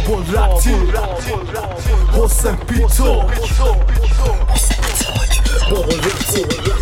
بابل رپتی حسن پیتو بابل رپتی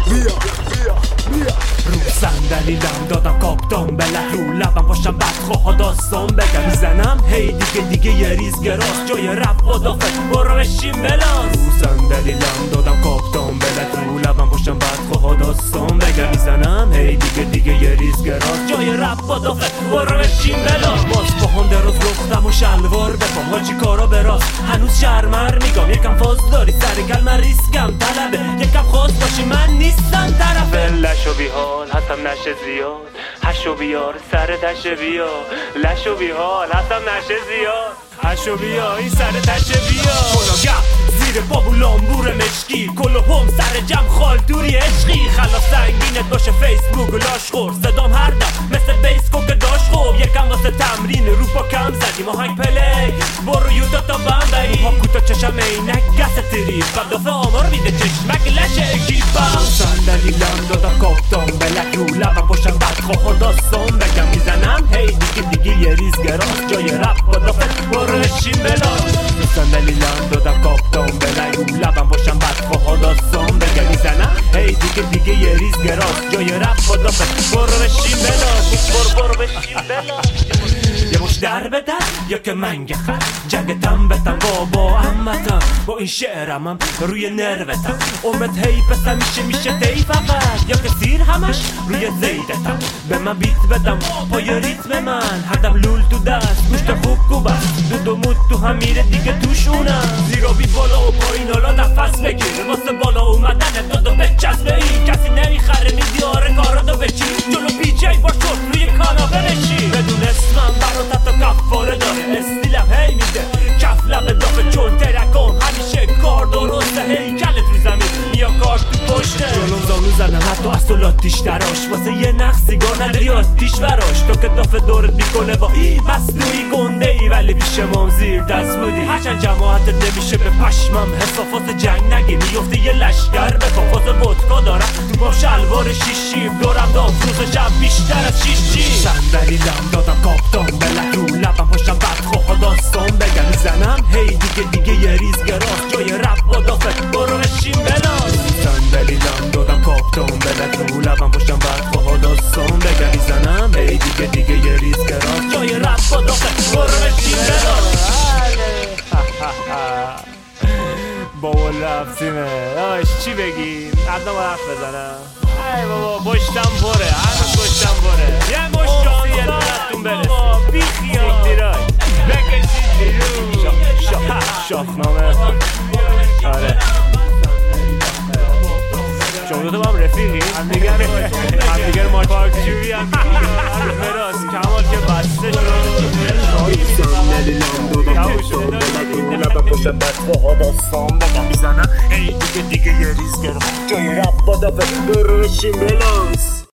بیا رو صندلی‌ام دادم کاپتان بلک رو لبم باشم بدخواه داستان بگم میزنم هی دیگه یه ریز گراس جای رپ و دافت برو بشین بلاس رو صندلی‌ام دادم کاپتان بلک رو لبم باشم بدخواه داستان بگم میزنم هی دیگه یه ریز گراس جای رپ و دافت برو بشین بلاس باز باهم دراز لختم و شلوار بپام حاجی کارا براست هنوز شرمر میگم یکم فاز داری سر کلمه ریسکم طلبه یکم خاص باشی من نیستم طرف لش و بیحال هستم نشه زیاد هش و بیار سر تشه بیا لش و بیحال هستم نشه زیاد هش و بیا این سر تشه بیا کلاگم زیر بابو لامبور مشکی کل هم سر جمع خالدوری عشقی خلاص سنگینت باشه فیسبوک و لاش خور صدام هر دم مثل بیس کوک داش خوب یکم واسه تمرین رو پا کم زدیم آهنگ پلی برو یوتا تا بمبئی ها کوتا چشم اینک گس تریف قدافه آمار میده چشمک لشه اکیپم صندلی‌ام دادم کاپتان بلک رو لبم باشم بدخواه داستان بگم میزنم هی دیگه یه ریز گراس جای رپ قدافه برو بشین بلاس صندلی‌ام دادم کاپتان بلک رو لبم باشم بدخواه داستان بگم میزنم هی دیگه یه ریز گراس جای رپ قدافه برو بشین بلاس برو بشین بلاس یه مش در به در یا که منگه خر جگتم بتم بابا امتم با این شعرمم روی نروتم امت هی پسم میشه تی فقط یا که سیر همش روی زیدتم به من بیت بدم پای ریتم من هردم لول تو دست گوشت خوب کوبست دود و مود تو هم میره دیگه توشونم زیرا بی بالا و پایین حالا نفس بگیر واسه بالا اومدن دادو بچسبه ای کسی نمیخره میزیاره کارادو بچین جلو پیچه باش تو روی کاناپه بشین بدون اسمم برات تا کفاره داره استیلم هی میده کف لب دافه چون ترکم همیشه کار درسته هیکلت رو زمین یا کار تو پشته جلوم زانو زدم حتی اصولاتیش دراش واسه یه نخ سیگار نداری آتیش براش تو که دافه دورت میکنه با ای مصنوعی گنده ای ولی پیش ما زیر دست بودی هرچند جماعت نمیشه به پشمم حسافات جنگ نگی میفته یه لشگر به فاز ودکا دارم تو با شلوار شیشی دورم دام روز شب بیشتر از شیشی صندلی‌ام دادم کاپتان بلک رو لبم باشم بدخواه داستان بگم میزنم هی دیگه یه ریز گراس جای رپ و دافت برو بشین بلاس صندلی‌ام دادم کاپتان بلک رو لبم باشم بدخواه داستان بگم میزنم هی دیگه یه ریز گراس جای رپ و دافت برو بشین بلاس بابل رفتیمه داش چی بگیم عدنام حرف بزنم ای بابا پشتم پره هنوز پشتم پره یه مش شانسی یه دونتون برسه بیخیال سیکتیرای بکشید بیرون شاخنامه آره شما دوتا با هم رفیقی؟ همدیگر مارک پارکچوی هم فراز کمال که بسته شد صندلی‌ام دادم کاپتان بلک رو لبم باشم بدخواه داستان بگم میزنم هی دیگه یه ریز گرم جای رپ با دافه برو بشین بلاس